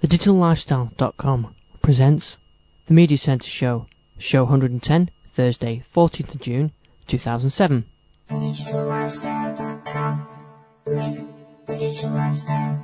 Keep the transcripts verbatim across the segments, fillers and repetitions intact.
the digital lifestyle dot com presents The Media Centre Show, show one hundred ten, Thursday, fourteenth of June, two thousand seven. the digital lifestyle dot com. Live the digital lifestyle.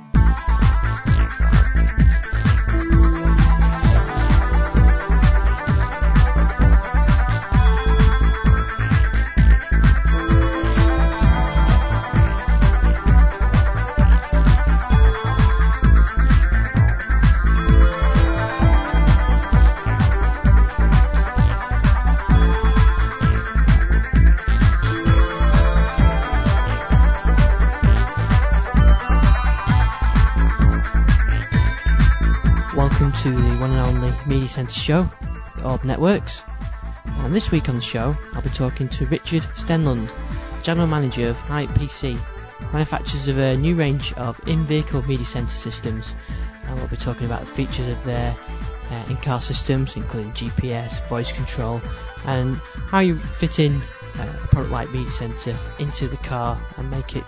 Welcome to the one and only Media Centre Show, the Orb Networks. And this week on the show, I'll be talking to Richard Stenlund, General Manager of Hype P C, manufacturers of a new range of in-vehicle media centre systems. And we'll be talking about the features of their uh, in-car systems, including G P S, voice control, and how you fit in uh, a product like Media Centre into the car and make it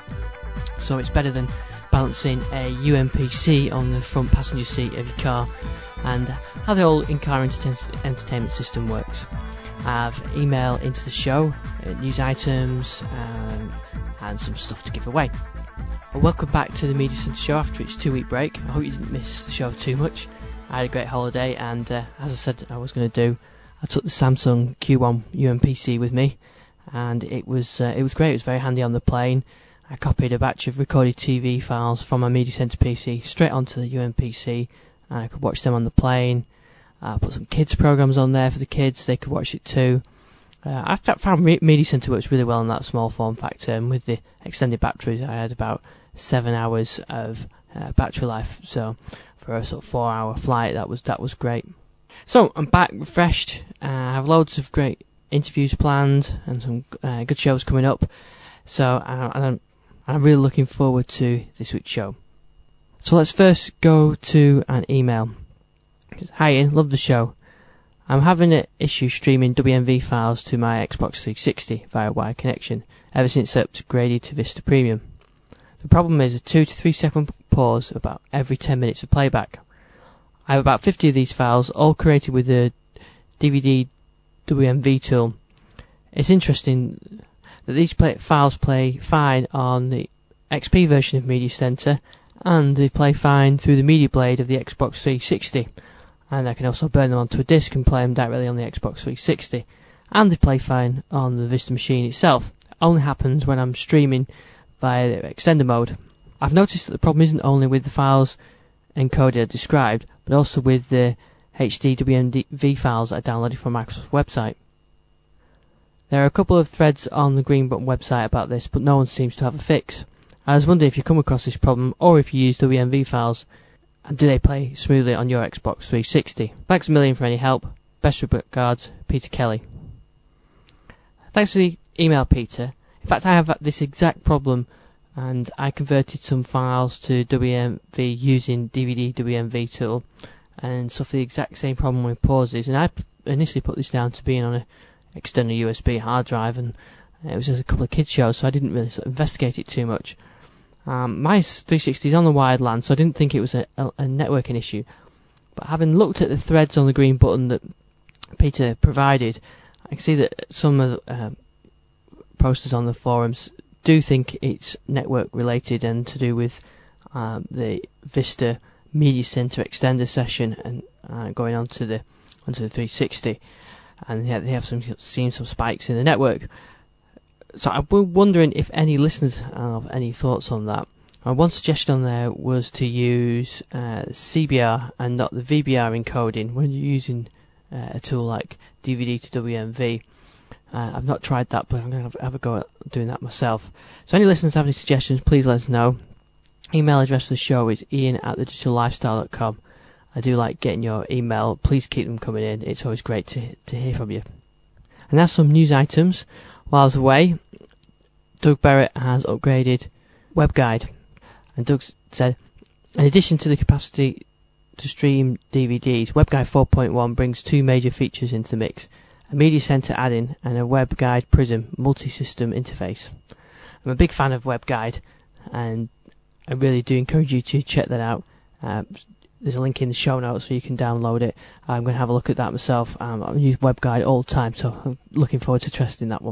so it's better than balancing a U M P C on the front passenger seat of your car, and how the whole in-car enter- entertainment system works. I have email into the show, uh, news items, um, and some stuff to give away. Well, welcome back to the Media Centre Show after its two-week break. I hope you didn't miss the show too much. I had a great holiday, and uh, as I said I was going to do, I took the Samsung Q one U M P C with me, and it was uh, it was great. It was very handy on the plane. I copied a batch of recorded T V files from my Media Centre P C straight onto the U M P C, and I could watch them on the plane. I uh, put some kids programs on there for the kids, they could watch it too. Uh, I found Media Centre works really well in that small form factor, and with the extended batteries I had about seven hours of uh, battery life, so for a sort of four hour flight that was that was great. So I'm back refreshed. uh, I have loads of great interviews planned and some uh, good shows coming up, so uh, and I'm I'm really looking forward to this week's show. So let's first go to an email. Hi Ian, love the show. I'm having an issue streaming W M V files to my Xbox three sixty via wire connection ever since I upgraded to Vista Premium. The problem is a two to three second pause about every ten minutes of playback. I have about fifty of these files, all created with the D V D W M V tool. It's interesting that these play- files play fine on the X P version of Media Centre, and they play fine through the Media Blade of the Xbox three sixty, and I can also burn them onto a disc and play them directly on the Xbox three sixty, and they play fine on the Vista machine itself. It only happens when I'm streaming via the extender mode. I've noticed that the problem isn't only with the files encoded as described, but also with the H D W M V files that I downloaded from Microsoft's website. There are a couple of threads on the Green Button website about this, but no one seems to have a fix. I was wondering if you come across this problem, or if you use W M V files, and do they play smoothly on your Xbox three sixty? Thanks a million for any help. Best regards, Peter Kelly. Thanks for the email, Peter. In fact, I have this exact problem, and I converted some files to W M V using D V D W M V tool, and suffered the exact same problem with pauses. And I initially put this down to being on a external U S B hard drive, and it was just a couple of kids shows, so I didn't really sort of investigate it too much. Um, my three sixty is on the wired LAN, so I didn't think it was a, a, a networking issue. But having looked at the threads on the Green Button that Peter provided, I can see that some of the uh, posters on the forums do think it's network related and to do with um, the Vista Media Centre extender session and uh, going onto the onto the three sixty. And yeah, they have some seen some spikes in the network. So I'm wondering if any listeners have any thoughts on that. And one suggestion on there was to use uh, C B R and not the V B R encoding when you're using uh, a tool like D V D to W M V. Uh, I've not tried that, but I'm going to have, have a go at doing that myself. So any listeners have any suggestions, please let us know. Email address of the show is ian at the digital lifestyle dot com. I do like getting your email. Please keep them coming in. It's always great to to hear from you. And now some news items. While I was away, Doug Barrett has upgraded WebGuide. And Doug said, in addition to the capacity to stream D V Ds, WebGuide four point one brings two major features into the mix. A Media Centre add-in and a WebGuide Prism multi-system interface. I'm a big fan of WebGuide, and I really do encourage you to check that out. Uh, there's a link in the show notes so you can download it. I'm going to have a look at that myself. Um, I use WebGuide all the time, so I'm looking forward to testing that one.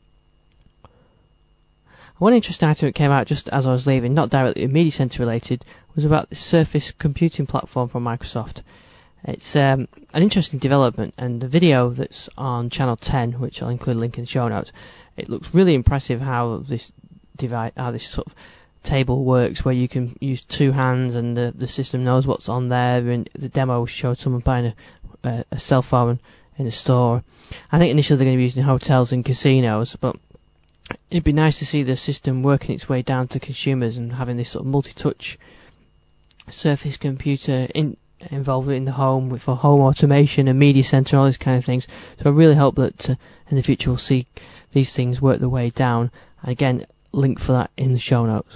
One interesting item that came out just as I was leaving, not directly Media Center related, was about the Surface computing platform from Microsoft. It's um, an interesting development, and the video that's on channel ten, which I'll include a link in the show notes, it looks really impressive how this device, how this sort of table works, where you can use two hands and the, the system knows what's on there. And the demo showed someone buying a, a, a cell phone in a store. I think initially they're going to be used in hotels and casinos, but it'd be nice to see the system working its way down to consumers and having this sort of multi-touch Surface computer in, involved in the home with, for home automation and media center and all these kind of things. So I really hope that uh, in the future we'll see these things work their way down. Again, link for that in the show notes.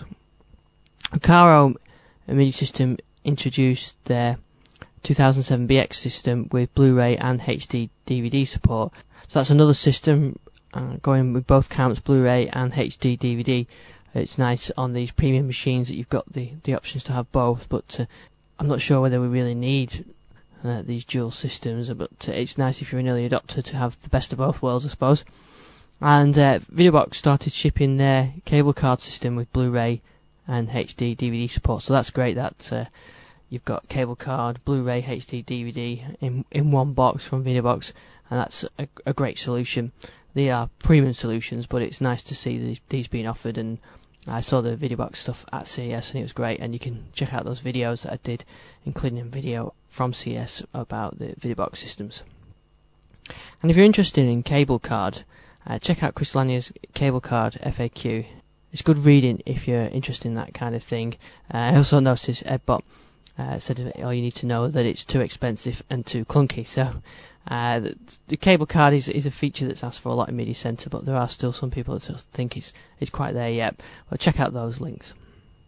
Caro Media System introduced their two thousand seven B X system with Blu-ray and H D D V D support. So that's another system uh, going with both camps, Blu-ray and H D D V D. It's nice on these premium machines that you've got the, the options to have both, but uh, I'm not sure whether we really need uh, these dual systems, but uh, it's nice if you're an early adopter to have the best of both worlds, I suppose. And uh, VideoBox started shipping their cable card system with Blu-ray and H D D V D support, so that's great that uh, you've got cable card, Blu-ray, H D D V D in in one box from VideoBox, and that's a, a great solution. They are premium solutions, but it's nice to see these, these being offered, and I saw the VideoBox stuff at C E S and it was great, and you can check out those videos that I did, including a video from C E S about the VideoBox systems. And if you're interested in cable card, uh, check out Chris Lanier's cable card F A Q. It's good reading if you're interested in that kind of thing. Uh, I also noticed Edbot uh, said, oh, you need to know that it's too expensive and too clunky. So uh, the, the cable card is, is a feature that's asked for a lot in Media Center, but there are still some people that think it's, it's quite there yet. Well, check out those links.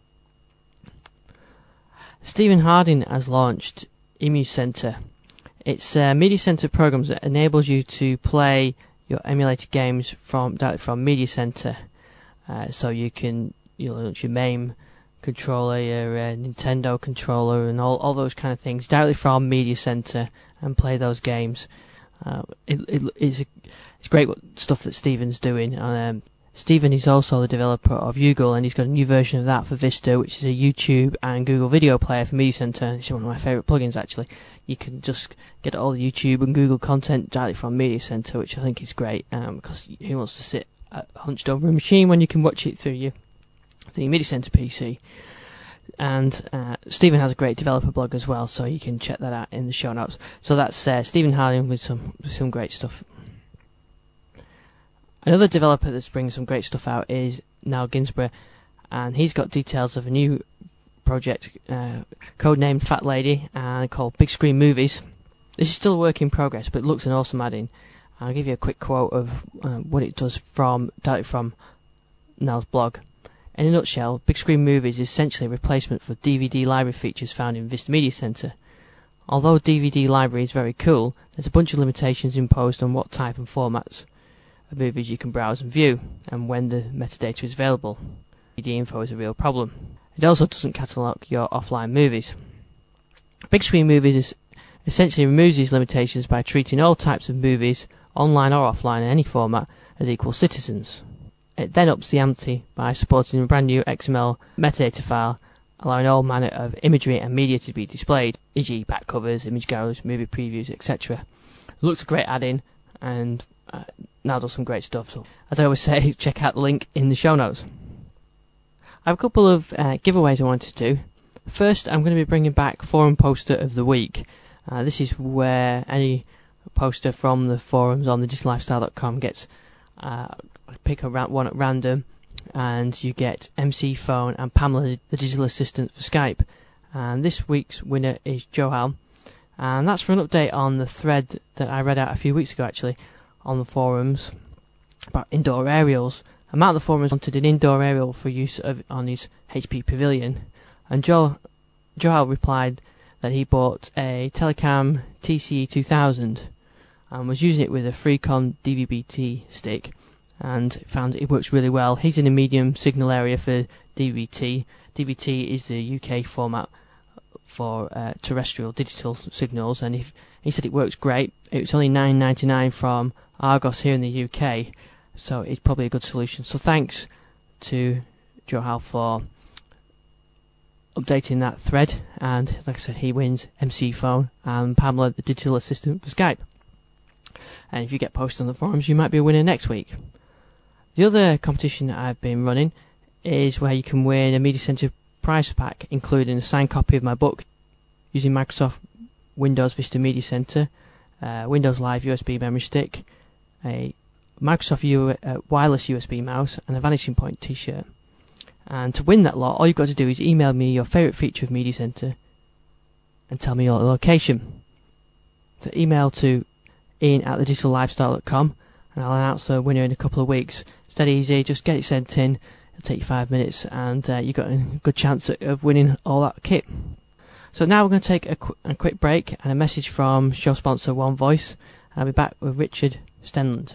Stephen Harding has launched Emu Center. It's a Media Center program that enables you to play your emulated games from directly from Media Center. Uh, so you can you launch your MAME controller, your uh, Nintendo controller, and all, all those kind of things directly from Media Center and play those games. Uh, it, it, it's, a, it's great what stuff that Stephen's doing. And, um, Stephen is also the developer of Ugle, and he's got a new version of that for Vista, which is a YouTube and Google Video Player for Media Center. It's one of my favourite plugins, actually. You can just get all the YouTube and Google content directly from Media Center, which I think is great, um, because who wants to sit uh, hunched over a machine when you can watch it through your the Media Center P C. And uh, Stephen has a great developer blog as well, so you can check that out in the show notes. So that's uh, Stephen Harding with some with some great stuff. Another developer that's bringing some great stuff out is Niall Ginsburg, and he's got details of a new project uh, codenamed Fat Lady and called Big Screen Movies. This is still a work in progress, but it looks an awesome add-in. I'll give you a quick quote of uh, what it does from directly from Niall's blog. In a nutshell, Big Screen Movies is essentially a replacement for D V D library features found in Vista Media Center. Although D V D library is very cool, there's a bunch of limitations imposed on what type and formats of movies you can browse and view, and when the metadata is available. D V D info is a real problem. It also doesn't catalogue your offline movies. Big Screen Movies is essentially removes these limitations by treating all types of movies, online or offline in any format, as equal citizens. It then ups the ante by supporting a brand new X M L metadata file, allowing all manner of imagery and media to be displayed, for example back covers, image galleries, movie previews, et cetera. It looks a great add-in, and uh, now does some great stuff. So, as I always say, check out the link in the show notes. I have a couple of uh, giveaways I wanted to do. First, I'm going to be bringing back Forum Poster of the Week. Uh, this is where any poster from the forums on the digital lifestyle dot com gets uh, pick a ra- one at random, and you get M C Phone and Pamela, the digital assistant for Skype. And this week's winner is Joel, and that's for an update on the thread that I read out a few weeks ago, actually, on the forums about indoor aerials. A man at the forums wanted an indoor aerial for use of, on his H P Pavilion, and Joel, Joel replied that he bought a Telecam T C E two thousand and was using it with a Freecon D V B T stick, and found it works really well. He's in a medium signal area for D V B T. D V B T is the U K format for uh, terrestrial digital signals, and if, he said it works great. It was only nine ninety-nine from Argos here in the U K, so it's probably a good solution. So thanks to Joe Howe for updating that thread, and like I said, he wins M C Phone and Pamela, the digital assistant for Skype. And if you get posted on the forums, you might be a winner next week. The other competition that I've been running is where you can win a Media Center prize pack, including a signed copy of my book using Microsoft Windows Vista Media Center, uh, Windows Live U S B memory stick, a Microsoft U- uh, wireless U S B mouse, and a Vanishing Point t-shirt. And to win that lot, all you've got to do is email me your favourite feature of Media Center and tell me your location. So email to ian at the digital lifestyle dot com, and I'll announce the winner in a couple of weeks. It's dead easy, just get it sent in. It'll take you five minutes, and uh, you've got a good chance of winning all that kit. So now we're going to take a, qu- a quick break and a message from show sponsor One Voice. I'll be back with Richard Stenland.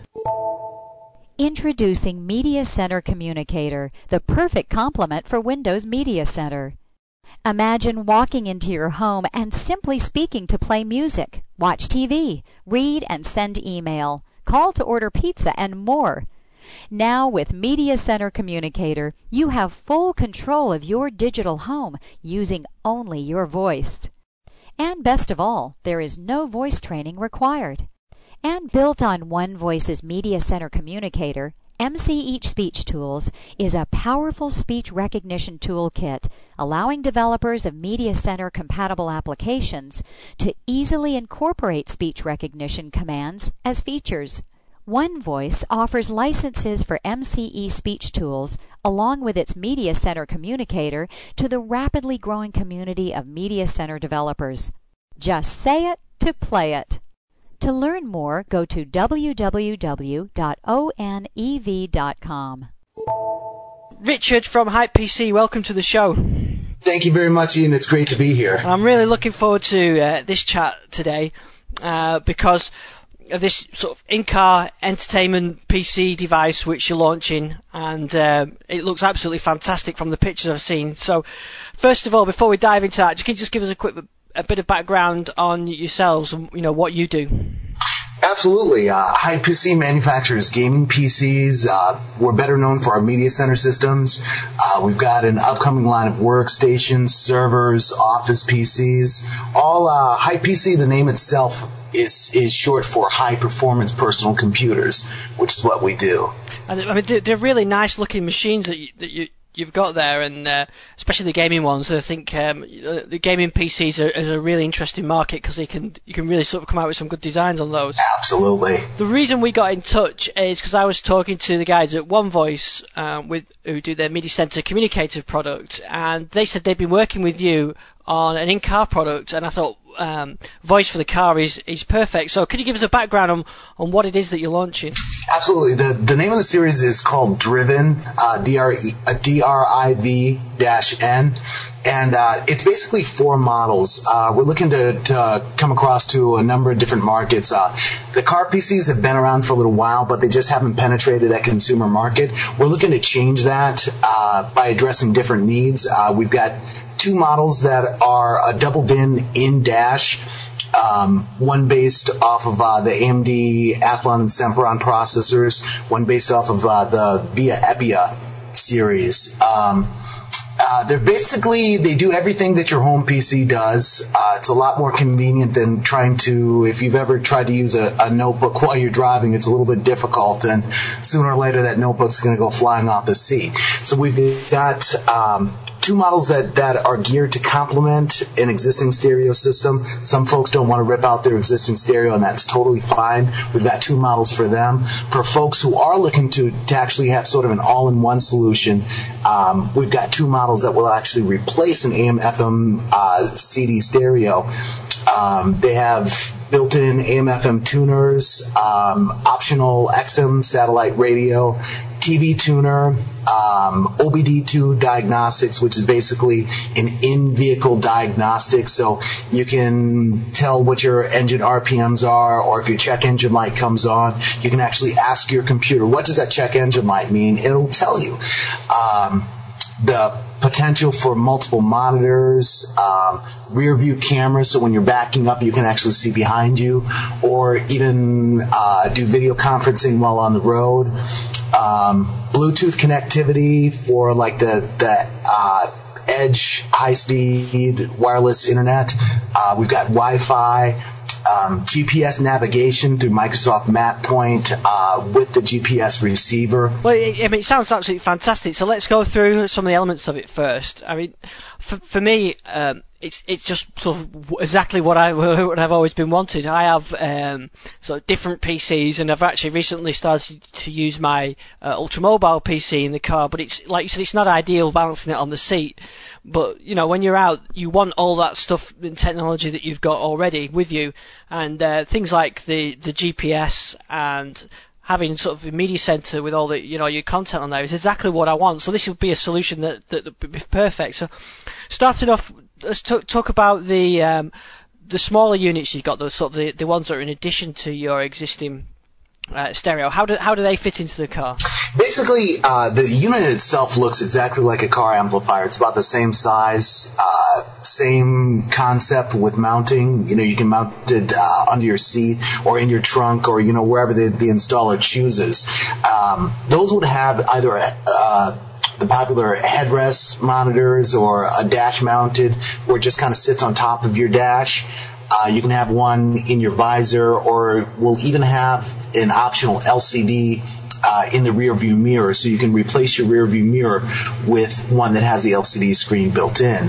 Introducing Media Center Communicator, the perfect complement for Windows Media Center. Imagine walking into your home and simply speaking to play music, watch T V, read and send email, call to order pizza, and more. Now with Media Center Communicator, you have full control of your digital home using only your voice. And best of all, there is no voice training required. And built on One Voice's Media Center Communicator, M C Each Speech Tools is a powerful speech recognition toolkit allowing developers of Media Center compatible applications to easily incorporate speech recognition commands as features. One Voice offers licenses for M C E Speech Tools along with its Media Center Communicator to the rapidly growing community of Media Center developers. Just say it to play it. To learn more, go to w w w dot o n e v dot com. Richard from Hype P C, welcome to the show. Thank you very much, Ian. It's great to be here. I'm really looking forward to uh, this chat today uh, because of this sort of in-car entertainment P C device which you're launching, and uh, it looks absolutely fantastic from the pictures I've seen. So, first of all, before we dive into that, can you just give us a quick a bit of background on yourselves and you know what you do? Absolutely. Uh, Hype P C manufactures gaming P Cs. Uh, we're better known for our Media Center systems. Uh, we've got an upcoming line of workstations, servers, office P Cs. All uh, Hype P C, the name itself, is is short for High Performance Personal Computers, which is what we do. And I mean, they're, they're really nice looking machines that you, that you you've got there, and uh, especially the gaming ones. I think um, the gaming P Cs are, is a really interesting market because you can you can really sort of come out with some good designs on those. Absolutely. The reason we got in touch is because I was talking to the guys at One Voice um, with who do their Media Center Communicator product, and they said they'd been working with you on an in-car product, and I thought um, voice for the car is, is perfect. So could you give us a background on, on what it is that you're launching? Absolutely. The the name of the series is called Driven, uh, D R E, uh, D R I V dash N, and uh, it's basically four models. Uh, we're looking to, to come across to a number of different markets. Uh, the car P Cs have been around for a little while, but they just haven't penetrated that consumer market. We're looking to change that uh, by addressing different needs. Uh, we've got two models that are a double D I N in-dash, um, one based off of uh, the A M D Athlon and Sempron processors, one based off of uh, the VIA Epia series. Um, uh, they're basically, they do everything that your home P C does. Uh, it's a lot more convenient than trying to, if you've ever tried to use a, a notebook while you're driving, it's a little bit difficult, and sooner or later that notebook's going to go flying off the seat. So we've got um, two models that, that are geared to complement an existing stereo system. Some folks don't want to rip out their existing stereo, and that's totally fine. We've got two models for them. For folks who are looking to, to actually have sort of an all-in-one solution, um, we've got two models that will actually replace an A M F M uh, C D stereo. Um, they have built-in A M F M tuners, um, optional X M satellite radio, T V tuner, um, O B D two diagnostics, which is basically an in-vehicle diagnostic, so you can tell what your engine R P Ms are, or if your check engine light comes on, you can actually ask your computer, what does that check engine light mean? And it'll tell you. Um, the potential for multiple monitors, um, rear view cameras, so when you're backing up, you can actually see behind you, or even uh, do video conferencing while on the road. Um, Bluetooth connectivity for like the the uh, edge high-speed wireless internet. Uh, we've got Wi-Fi. Um, G P S navigation through Microsoft MapPoint uh, with the G P S receiver. Well, I mean, it sounds absolutely fantastic. So let's go through some of the elements of it first. I mean, for, for me, um, it's it's just sort of exactly what I what I've always been wanting. I have um, sort of different P Cs, and I've actually recently started to use my uh, ultramobile P C in the car. But it's like you said, it's not ideal balancing it on the seat. But, you know, when you're out, you want all that stuff and technology that you've got already with you. And uh, things like the, the G P S and having sort of a media center with all the, you know, your content on there is exactly what I want. So this would be a solution that, that, that would be perfect. So starting off, let's talk, talk about the um, the smaller units you've got, those sort of the, the ones that are in addition to your existing Uh, stereo. How do how do they fit into the car? Basically, uh, the unit itself looks exactly like a car amplifier. It's about the same size, uh, same concept with mounting. You know, you can mount it uh, under your seat or in your trunk or, you know, wherever the, the installer chooses. Um, those would have either a, uh, the popular headrest monitors or a dash mounted where it just kind of sits on top of your dash. Uh, you can have one in your visor, or we'll even have an optional L C D uh, in the rear view mirror, so you can replace your rear view mirror with one that has the L C D screen built in.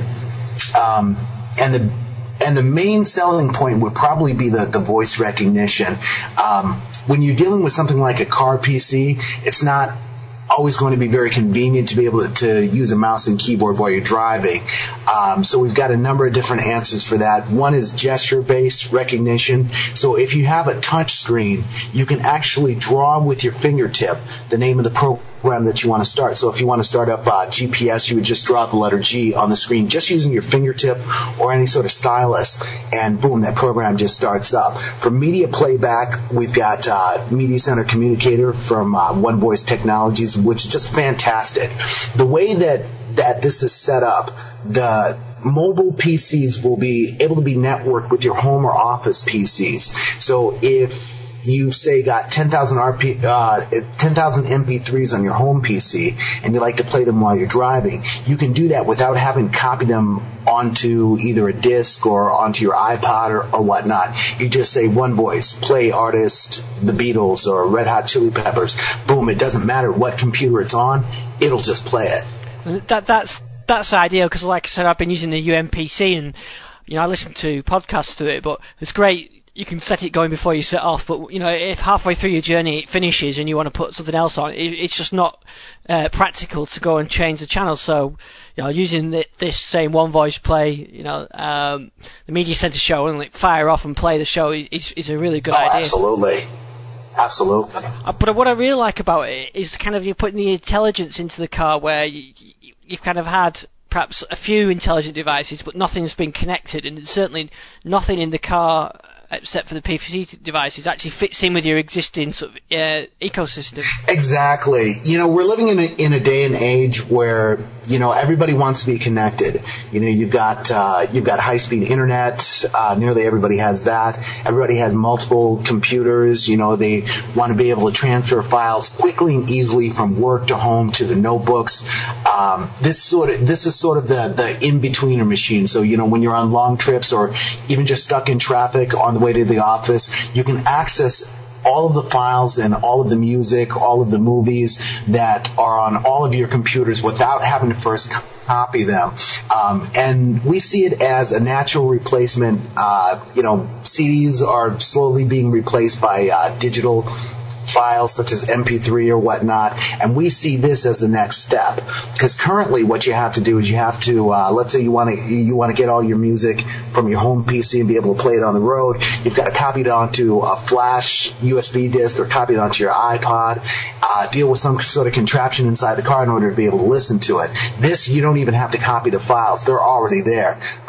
Um, and the and the main selling point would probably be the, the voice recognition. Um, when you're dealing with something like a car P C, it's not always going to be very convenient to be able to, to use a mouse and keyboard while you're driving. Um, so we've got a number of different answers for that. One is gesture-based recognition. So if you have a touch screen, you can actually draw with your fingertip the name of the program that you want to start. So if you want to start up uh, G P S, you would just draw the letter G on the screen just using your fingertip or any sort of stylus, and boom, that program just starts up. For media playback, we've got uh, Media Center Communicator from uh, One Voice Technologies, which is just fantastic. The way that, that this is set up, the mobile P Cs will be able to be networked with your home or office P Cs. So if you say got ten thousand R P, uh, ten thousand M P threes on your home P C and you like to play them while you're driving, you can do that without having to copy them onto either a disc or onto your iPod or, or whatnot. You just say One Voice, play artist, the Beatles or Red Hot Chili Peppers. Boom, it doesn't matter what computer it's on, it'll just play it. That that's that's ideal because, like I said, I've been using the U M P C and, you know, I listen to podcasts to it, but it's great. You can set it going before you set off, but, you know, if halfway through your journey it finishes and you want to put something else on, it, it's just not uh, practical to go and change the channel. So, you know, using the, this same One Voice play, you know, um, the Media Center show and like fire off and play the show is, is a really good oh, idea. Absolutely. Absolutely. Uh, but what I really like about it is kind of you're putting the intelligence into the car where you, you've kind of had perhaps a few intelligent devices, but nothing's been connected, and certainly nothing in the car except for the P C devices actually fits in with your existing sort of uh, ecosystem. Exactly. You know, we're living in a, in a day and age where, you know, everybody wants to be connected. You know, you've got uh, you've got high-speed internet. Uh, nearly everybody has that. Everybody has multiple computers. You know, they want to be able to transfer files quickly and easily from work to home to the notebooks. Um, this sort of this is sort of the the in-betweener machine. So, you know, when you're on long trips or even just stuck in traffic on the way to the office, you can access all of the files and all of the music, all of the movies that are on all of your computers without having to first copy them. Um, and we see it as a natural replacement. Uh, you know, C Ds are slowly being replaced by uh, digital files such as M P three or whatnot, and we see this as the next step, because currently what you have to do is you have to uh, let's say you want to you want to get all your music from your home P C and be able to play it on the road. You've got to copy it onto a flash U S B disk or copy it onto your iPod, uh, deal with some sort of contraption inside the car in order to be able to listen to it. This, you don't even have to copy the files, they're already there.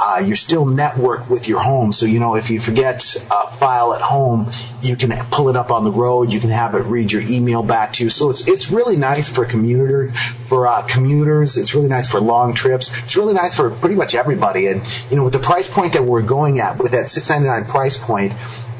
uh, you're still networked with your home. So, you know, if you forget a file at home, you can pull it up on the road. You can have it read your email back to you. So it's it's really nice for commuter for uh, commuters. It's really nice for long trips. It's really nice for pretty much everybody. And, you know, with the price point that we're going at, with that six ninety-nine price point,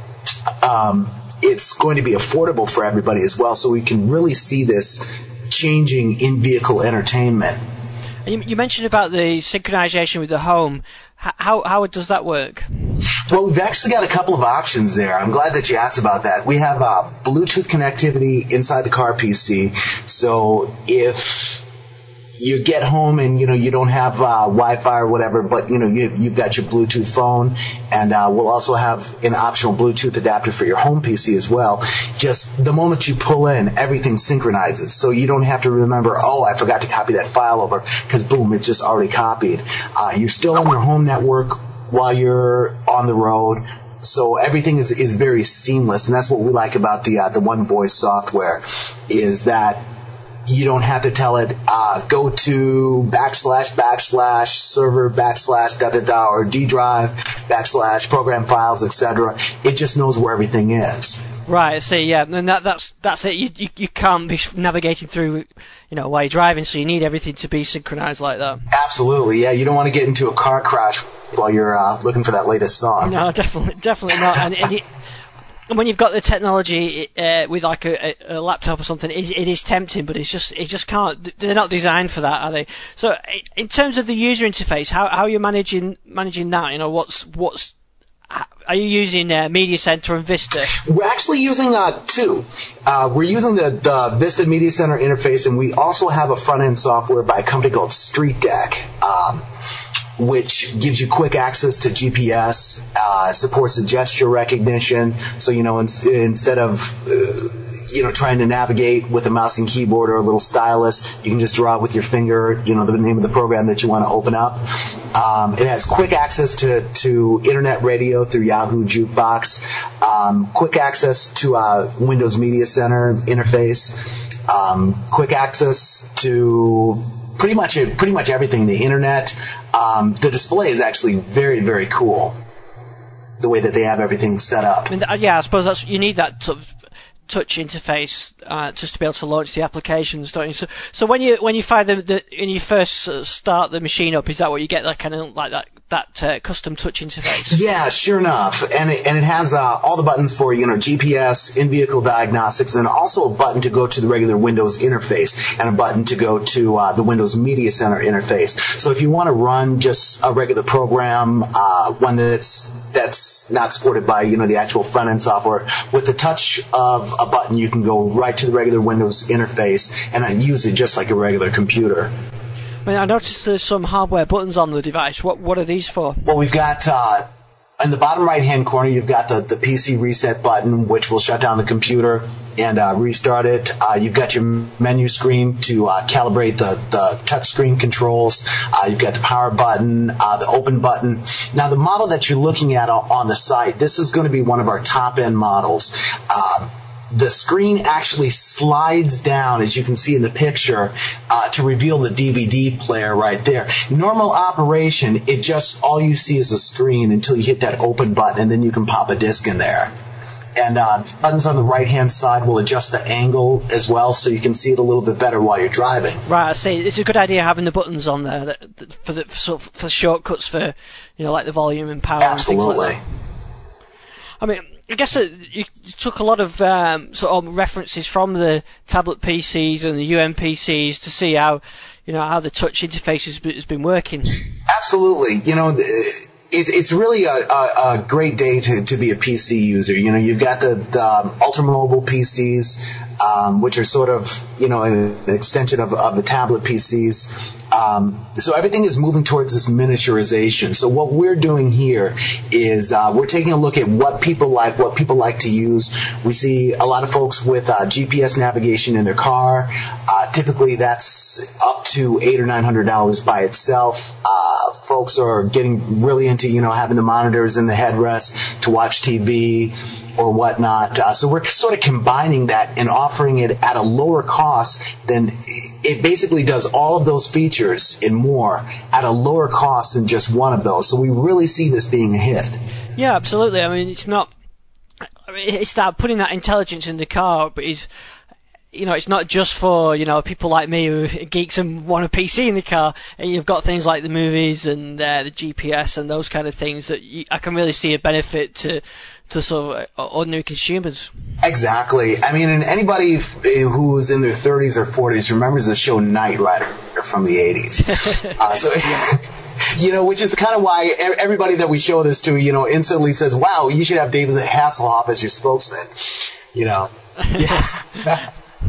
um, it's going to be affordable for everybody as well. So we can really see this changing in-vehicle entertainment. You, you mentioned about the synchronization with the home. How how does that work? Well, we've actually got a couple of options there. I'm glad that you asked about that. We have uh, Bluetooth connectivity inside the car P C. So if you get home and, you know, you don't have uh, Wi-Fi or whatever, but, you know, you, you've got your Bluetooth phone, and uh, we'll also have an optional Bluetooth adapter for your home P C as well. Just the moment you pull in, everything synchronizes. So you don't have to remember, oh, I forgot to copy that file over, because, boom, it's just already copied. Uh, you're still on your home network while you're on the road. So everything is, is very seamless, and that's what we like about the uh, the One Voice software, is that you don't have to tell it, uh, go to backslash, backslash, server, backslash, da da da, or D drive, backslash, program files, et cetera. It just knows where everything is. Right, I see, yeah, and that, that's that's it. You, you you can't be navigating through, you know, while you're driving, so you need everything to be synchronized like that. Absolutely, yeah. You don't want to get into a car crash while you're uh, looking for that latest song. No, definitely, definitely not. And, and you, And when you've got the technology uh, with like a, a laptop or something, it, it is tempting, but it's just it just can't. They're not designed for that, are they? So, in terms of the user interface, how how are you managing managing that? You know, what's what's are you using uh, Media Center and Vista? We're actually using uh, two. Uh, we're using the, the Vista Media Center interface, and we also have a front end software by a company called StreetDeck. Um, which gives you quick access to G P S, uh, supports the gesture recognition. So, you know, in, instead of, uh, you know, trying to navigate with a mouse and keyboard or a little stylus, you can just draw with your finger, you know, the name of the program that you want to open up. Um, it has quick access to, to internet radio through Yahoo Jukebox, um, quick access to uh, Windows Media Center interface, um, quick access to pretty much pretty much everything, the internet. Um, the display is actually very, very cool, the way that they have everything set up. I mean, yeah, I suppose that's you need that sort of touch interface uh, just to be able to launch the applications, don't you? So, so when you when you find the, the when you first uh, start the machine up, is that what you get, like kind of like that that uh, custom touch interface? Yeah, sure enough, and it, and it has uh, all the buttons for, you know, G P S, in-vehicle diagnostics, and also a button to go to the regular Windows interface, and a button to go to uh, the Windows Media Center interface. So if you want to run just a regular program, uh, one that's that's not supported by, you know, the actual front end software, with the touch of a button, you can go right to the regular Windows interface and uh, use it just like a regular computer. I mean, I noticed there's some hardware buttons on the device. What what are these for? Well, we've got uh, in the bottom right-hand corner, you've got the, the P C reset button, which will shut down the computer and uh, restart it. Uh, you've got your menu screen to uh, calibrate the, the touchscreen controls. Uh, you've got the power button, uh, the open button. Now, the model that you're looking at on the site, this is going to be one of our top-end models. Uh, The screen actually slides down, as you can see in the picture, uh, to reveal the D V D player right there. Normal operation, it just, all you see is a screen until you hit that open button, and then you can pop a disc in there. And uh, the buttons on the right-hand side will adjust the angle as well, so you can see it a little bit better while you're driving. Right, I see. It's a good idea having the buttons on there that, that, for the for, for shortcuts for, you know, like the volume and power. Absolutely. And things like that. I mean, I guess that you took a lot of um, sort of references from the tablet P Cs and the U M P Cs to see how, you know, how the touch interface has been, has been working. Absolutely. You know, it, it's really a, a, a great day to, to be a P C user. You know, you've got the, the ultra-mobile P Cs, um, which are sort of, you know, an extension of, of the tablet P Cs. Um, so everything is moving towards this miniaturization. So what we're doing here is uh, we're taking a look at what people like, what people like to use. We see a lot of folks with uh, G P S navigation in their car. Uh, typically, that's up to eight or nine hundred dollars by itself. Uh, folks are getting really into, you know, having the monitors in the headrest to watch T V or whatnot. Uh, so we're sort of combining that and offering it at a lower cost than it basically does all of those features and more at a lower cost than just one of those. So we really see this being a hit. Yeah, absolutely. I mean, it's not. I mean, it's that putting that intelligence in the car, but it's, you know, it's not just for, you know, people like me who are geeks and want a P C in the car. And you've got things like the movies and uh, the G P S and those kind of things that you, I can really see a benefit to to sort of ordinary consumers. Exactly. I mean, and anybody f- who's in their thirties or forties remembers the show Knight Rider from the eighties. uh, so. You know, which is kind of why everybody that we show this to, you know, instantly says, wow, you should have David Hasselhoff as your spokesman. You know. Yeah.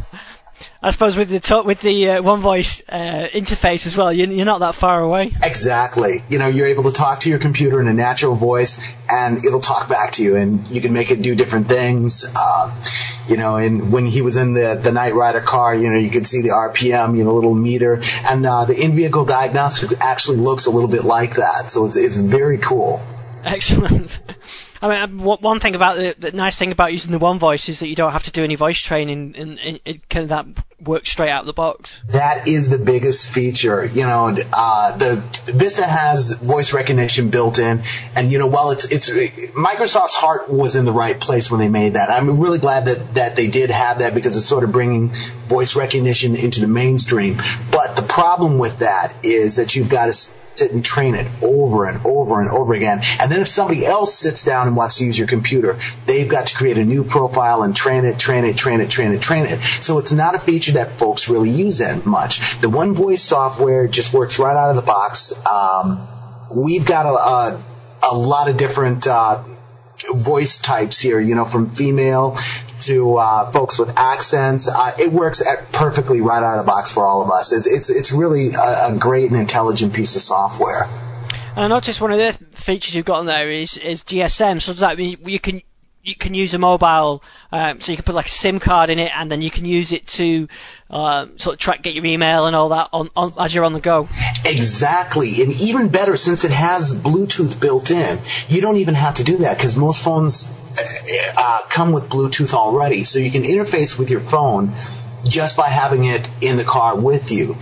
I suppose with the talk, with the uh, One Voice uh, interface as well, you're, you're not that far away. Exactly. You know, you're able to talk to your computer in a natural voice, and it'll talk back to you, and you can make it do different things. Uh, you know, and when he was in the the Knight Rider car, you know, you could see the R P M, you know, little meter, and uh, the in-vehicle diagnostics actually looks a little bit like that. So it's it's very cool. Excellent. I mean, one thing about the, the nice thing about using the One Voice is that you don't have to do any voice training, and, and it kind of that works straight out of the box. That is the biggest feature. You know, uh, the Vista has voice recognition built in, and you know, while it's it's Microsoft's heart was in the right place when they made that. I'm really glad that that they did have that, because it's sort of bringing voice recognition into the mainstream. But the problem with that is that you've got to sit and train it over and over and over again. And then if somebody else sits down and wants to use your computer, they've got to create a new profile and train it, train it, train it, train it, train it. So it's not a feature that folks really use that much. The One Voice software just works right out of the box. Um, we've got a, a, a lot of different uh, voice types here, you know, from female to uh, folks with accents. Uh, it works at perfectly right out of the box for all of us. It's it's it's really a, a great and intelligent piece of software. And I noticed one of the features you've got on there is is G S M. So does that mean you can you can use a mobile, um, so you can put like a SIM card in it, and then you can use it to um, sort of track, get your email and all that on, on as you're on the go? Exactly. And even better, since it has Bluetooth built in, you don't even have to do that, because most phones uh, come with Bluetooth already. So you can interface with your phone just by having it in the car with you.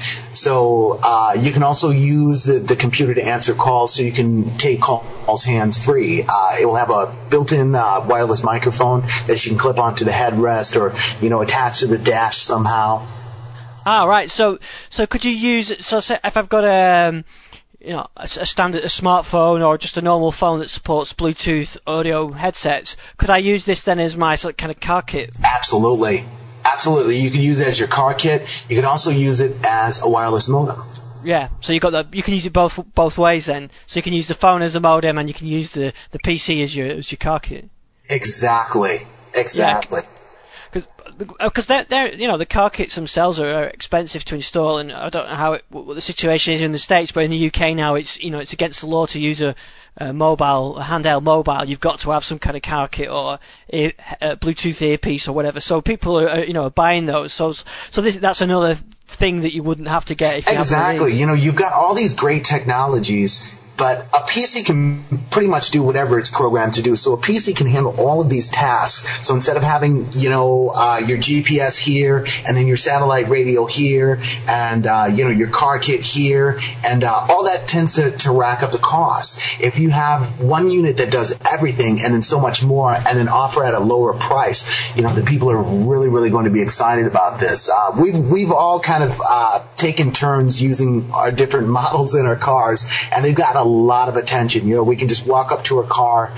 So uh, you can also use the, the computer to answer calls, so you can take calls hands-free. Uh, it will have a built-in uh, wireless microphone that you can clip onto the headrest, or, you know, attach to the dash somehow. Ah, right. So so could you use, so say if I've got a, um, you know, a, a standard a smartphone or just a normal phone that supports Bluetooth audio headsets, could I use this then as my sort of kind of car kit? Absolutely. Absolutely. You can use it as your car kit. You can also use it as a wireless modem. Yeah, so you got the you can use it both both ways then. So you can use the phone as a modem, and you can use the, the P C as your as your car kit. Exactly. Exactly. Because because they're, they're you know the car kits themselves are, are expensive to install, and I don't know how it, what the situation is in the States, but in the U K now it's you know it's against the law to use a, a mobile, a handheld mobile. You've got to have some kind of car kit or a, a Bluetooth earpiece or whatever. So people are you know buying those. So so this that's another thing that you wouldn't have to get if you exactly. have one of these. You know, you've got all these great technologies, but a P C can pretty much do whatever it's programmed to do. So a P C can handle all of these tasks. So instead of having, you know, uh, your G P S here, and then your satellite radio here, and, uh, you know, your car kit here, and uh, all that tends to, to rack up the cost. If you have one unit that does everything and then so much more, and then offer at a lower price, you know, the people are really, really going to be excited about this. Uh, we've, we've all kind of uh, taken turns using our different models in our cars, and they've got a lot of attention. You know, we can just walk up to a car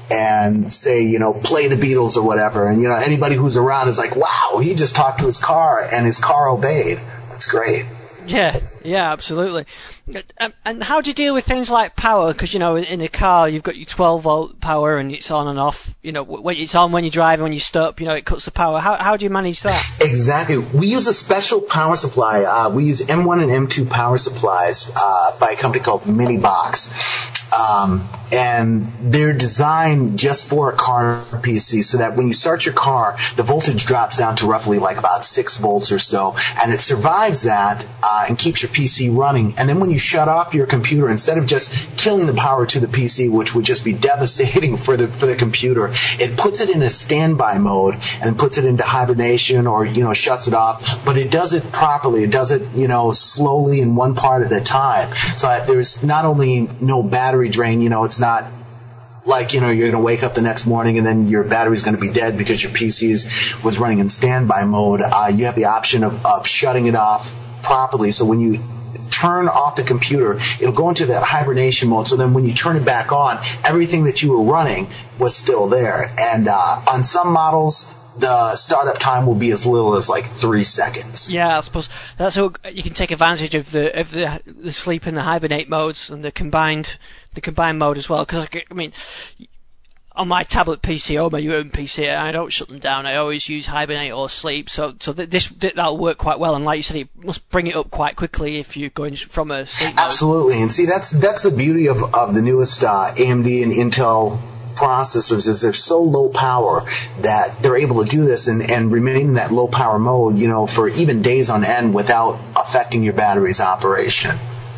and say, you know, play the Beatles or whatever, and you know, anybody who's around is like, wow, he just talked to his car and his car obeyed. That's great. Yeah, yeah, absolutely. And, and how do you deal with things like power? Because, you know, in a car, you've got your twelve volt power and it's on and off. You know, when it's on when you drive, when you stop, you know, it cuts the power. How how do you manage that? Exactly. We use a special power supply. Uh, we use M one and M two power supplies uh, by a company called Minibox. Um, and they're designed just for a car P C so that when you start your car, the voltage drops down to roughly like about six volts or so, and it survives that uh, and keeps your P C running. And then when you shut off your computer, instead of just killing the power to the P C, which would just be devastating for the for the computer, it puts it in a standby mode and puts it into hibernation or, you know, shuts it off. But it does it properly. It does it, you know, slowly in one part at a time. So that there's not only no battery drain, you know, it's not like, you know, you're going to wake up the next morning and then your battery's going to be dead because your P C is, was running in standby mode. Uh, you have the option of, of shutting it off properly. So when you turn off the computer, it'll go into that hibernation mode. So then when you turn it back on, everything that you were running was still there. And uh, on some models, the startup time will be as little as like three seconds. Yeah, I suppose that's how you can take advantage of the of the the sleep and the hibernate modes and the combined the combined mode as well. Because I mean, on my tablet P C or my own P C, I don't shut them down. I always use hibernate or sleep. So so this that'll work quite well. And like you said, it must bring it up quite quickly if you're going from a sleep mode. Absolutely. And see, that's that's the beauty of of the newest uh, A M D and Intel processors, is they're so low power that they're able to do this and, and remain in that low power mode, you know, for even days on end without affecting your battery's operation.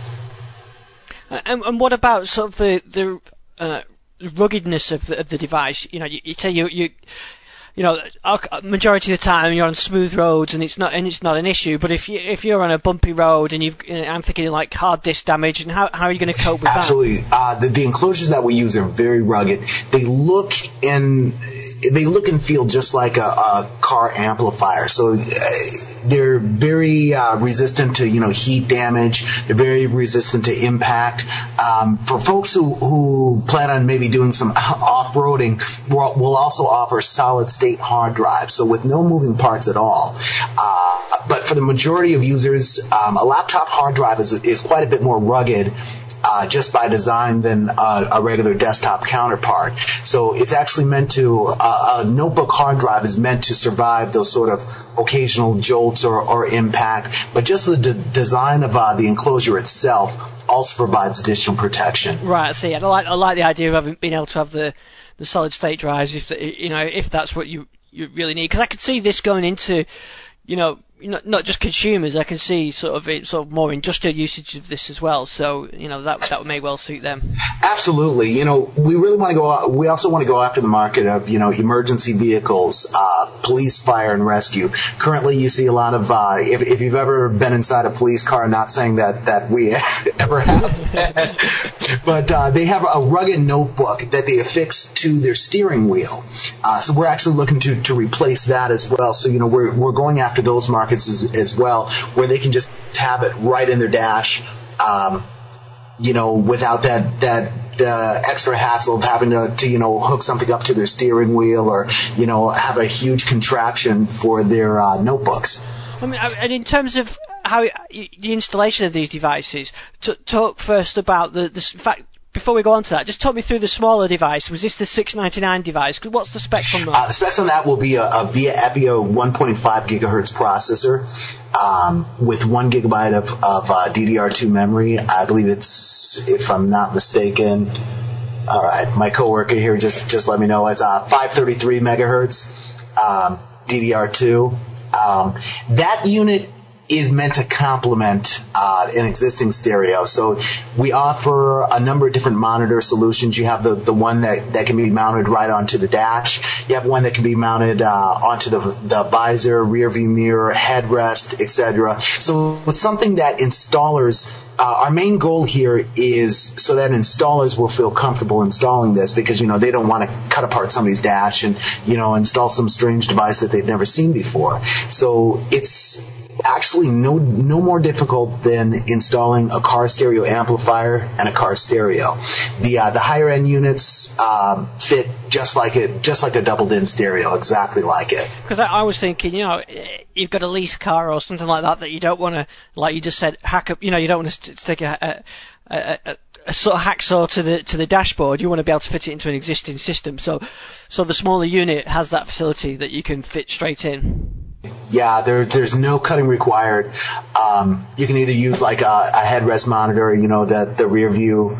And, and what about sort of the the uh, ruggedness of the, of the device? You know, you, you say you you you know, majority of the time you're on smooth roads and it's not and it's not an issue. But if you if you're on a bumpy road and you've, I'm thinking like hard disk damage, and how how are you going to cope with Absolutely. that? Absolutely. Uh, the, the enclosures that we use are very rugged. They look and they look and feel just like a, a car amplifier. So uh, they're very uh, resistant to, you know, heat damage. They're very resistant to impact. Um, for folks who, who plan on maybe doing some off-roading, we'll, we'll also offer solid-state hard drives, so with no moving parts at all. Uh, but for the majority of users, um, a laptop hard drive is, is quite a bit more rugged Uh, just by design than uh, a regular desktop counterpart. So it's actually meant to, uh, a notebook hard drive is meant to survive those sort of occasional jolts or, or impact, but just the d- design of uh, the enclosure itself also provides additional protection. Right, I see. I like, I like the idea of having, being able to have the, the solid state drives if, the, you know, if that's what you, you really need. Because I could see this going into, you know, Not, not just consumers. I can see sort of it, sort of more industrial usage of this as well. So you know that that may well suit them. Absolutely. You know, we really want to go. We also want to go after the market of, you know, emergency vehicles, uh, police, fire, and rescue. Currently, you see a lot of. Uh, if if you've ever been inside a police car, not saying that that we ever have, but uh, they have a rugged notebook that they affix to their steering wheel. Uh, so we're actually looking to to replace that as well. So you know we're we're going after those markets. As, as well, where they can just have it right in their dash, um, you know, without that that uh, extra hassle of having to, to, you know, hook something up to their steering wheel or, you know, have a huge contraption for their uh, notebooks. I mean, and in terms of how the installation of these devices, t- talk first about the, the fact. Before we go on to that, just talk me through the smaller device. Was this the six ninety-nine device? What's the specs on that? Uh, the specs on that will be a, a VIA Epio one point five gigahertz processor um, with one gigabyte of, of uh, D D R two memory. I believe it's, if I'm not mistaken, all right, my coworker here just, just let me know. It's uh, five thirty-three megahertz um, D D R two. Um, that unit is meant to complement uh, an existing stereo. So we offer a number of different monitor solutions. You have the, the one that, that can be mounted right onto the dash. You have one that can be mounted uh, onto the, the visor, rear view mirror, headrest, et cetera. So it's something that installers, uh, our main goal here is so that installers will feel comfortable installing this, because, you know, they don't want to cut apart somebody's dash and, you know, install some strange device that they've never seen before. So it's actually no no more difficult than installing a car stereo amplifier and a car stereo. The uh, the higher end units um, fit just like it, just like a doubled-in stereo, exactly like it. Because I, I was thinking, you know, you've got a lease car or something like that that you don't want to, like you just said, hack up. You know, you don't want to stick a, a, a, a a sort of hacksaw to the to the dashboard. You want to be able to fit it into an existing system. So, so the smaller unit has that facility that you can fit straight in. Yeah, there, there's no cutting required. Um, you can either use like a, a headrest monitor, you know, the, the rear view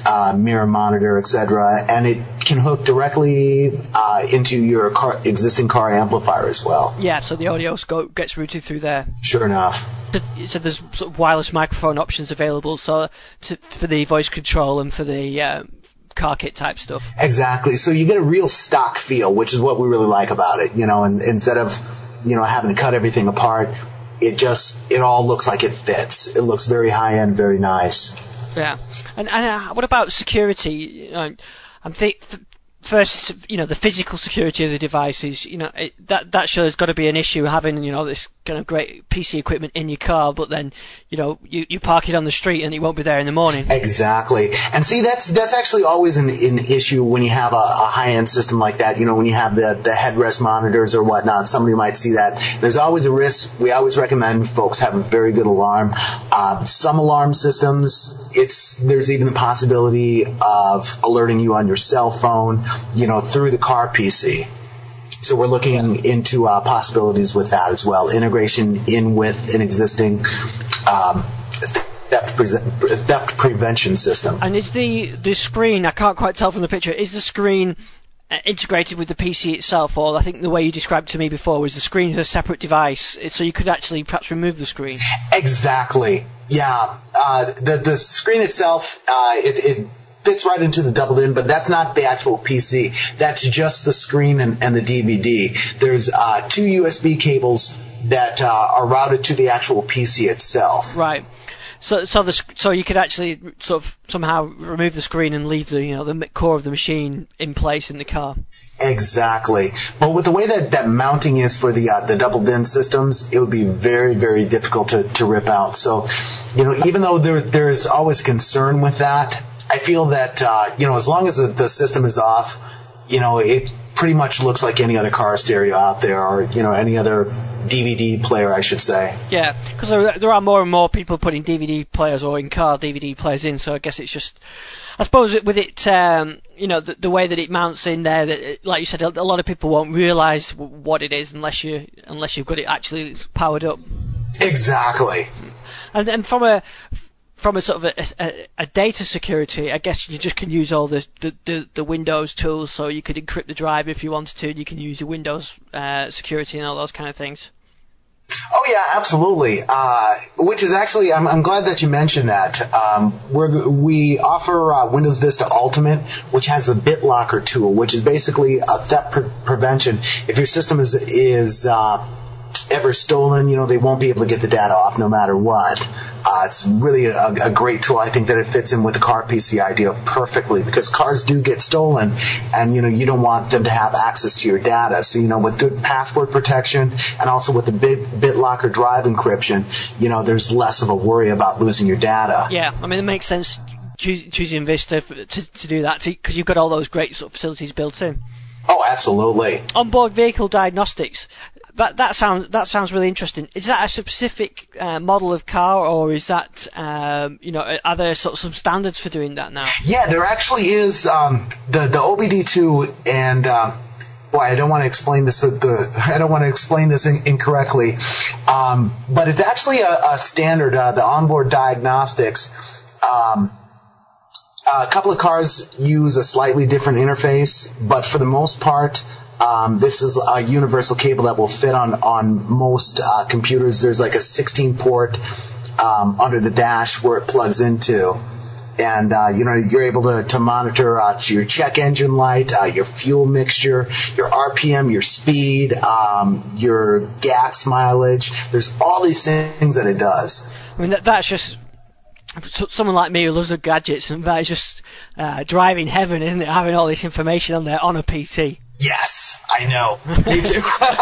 uh, mirror monitor, et cetera, and it can hook directly uh, into your car, existing car amplifier as well. Yeah, so the audio go, gets routed through there. Sure enough. So there's sort of wireless microphone options available, so to, for the voice control and for the uh, car kit type stuff. Exactly. So you get a real stock feel, which is what we really like about it. You know, and instead of you know having to cut everything apart, it just it all looks like it fits. It looks very high end, very nice. Yeah. And and uh, what about security? You know, I'm think. Th- First, you know, the physical security of the devices, you know, it, that that sure has got to be an issue, having, you know, this kind of great P C equipment in your car, but then, you know, you, you park it on the street and it won't be there in the morning. Exactly. And see, that's that's actually always an, an issue when you have a, a high-end system like that. You know, when you have the, the headrest monitors or whatnot, somebody might see that. There's always a risk. We always recommend folks have a very good alarm. Uh, some alarm systems, it's there's even the possibility of alerting you on your cell phone, you know, through the car P C. So we're looking into uh, possibilities with that as well. Integration in with an existing um, theft, pre- theft prevention system. And is the, the screen, I can't quite tell from the picture, is the screen uh, integrated with the P C itself? Or I think the way you described to me before was the screen is a separate device, so you could actually perhaps remove the screen. Exactly. Yeah. Uh, the, the screen itself, uh, it, it fits right into the doubled-in, but that's not the actual P C. That's just the screen and, and the D V D. There's uh, two U S B cables that uh, are routed to the actual P C itself. Right. So, so the so you could actually sort of somehow remove the screen and leave the you know the core of the machine in place in the car. Exactly. But with the way that, that mounting is for the uh, the double-in systems, it would be very, very difficult to, to rip out. So, you know, even though there there's always concern with that, I feel that, uh, you know, as long as the, the system is off, you know, it pretty much looks like any other car stereo out there, or, you know, any other D V D player, I should say. Yeah, because there, there are more and more people putting D V D players or in-car D V D players in, so I guess it's just, I suppose with it, um, you know, the, the way that it mounts in there, that it, like you said, a lot of people won't realise what it is unless you unless you've got it actually powered up. Exactly. And and from a From a sort of a, a, a data security, I guess you just can use all the, the, the, the Windows tools, so you could encrypt the drive if you wanted to, and you can use the Windows uh, security and all those kind of things. Oh yeah, absolutely. Uh, which is actually, I'm, I'm glad that you mentioned that. Um, we're, we offer uh, Windows Vista Ultimate, which has a BitLocker tool, which is basically a theft pre- prevention. If your system is is uh, ever stolen, you know, they won't be able to get the data off no matter what. Uh, it's really a, a great tool. I think that it fits in with the car P C idea perfectly, because cars do get stolen, and you know you don't want them to have access to your data. So you know, with good password protection and also with the Bit BitLocker drive encryption, you know, there's less of a worry about losing your data. Yeah, I mean it makes sense choos- choosing Vista for, to to do that, because you've got all those great sort of facilities built in. Oh, absolutely. Onboard vehicle diagnostics. That that sounds that sounds really interesting. Is that a specific uh, model of car, or is that um, you know are there sort of some standards for doing that now? Yeah, there actually is. Um, the the O B D two, and uh, boy, I don't want to explain this. The I don't want to explain this in, incorrectly, um, but it's actually a, a standard. Uh, the onboard diagnostics. Um, a couple of cars use a slightly different interface, but for the most part. Um, this is a universal cable that will fit on, on most uh, computers. There's like a sixteen port um, under the dash where it plugs into. And, uh, you know, you're able to, to monitor uh, your check engine light, uh, your fuel mixture, your R P M, your speed, um, your gas mileage. There's all these things that it does. I mean, that, that's just... someone like me who loves the gadgets, and that is just uh, driving heaven, isn't it? Having all this information on there on a P C. Yes, I know. Me too.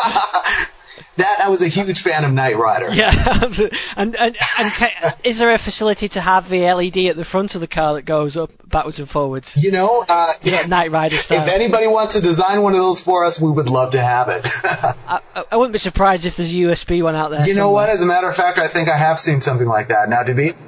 That I was a huge fan of Knight Rider. Yeah, and and, and can, is there a facility to have the L E D at the front of the car that goes up backwards and forwards? You know, uh, you know Knight Rider style. If anybody wants to design one of those for us, we would love to have it. I, I wouldn't be surprised if there's a U S B one out there. You somewhere. know what? As a matter of fact, I think I have seen something like that. Now, to be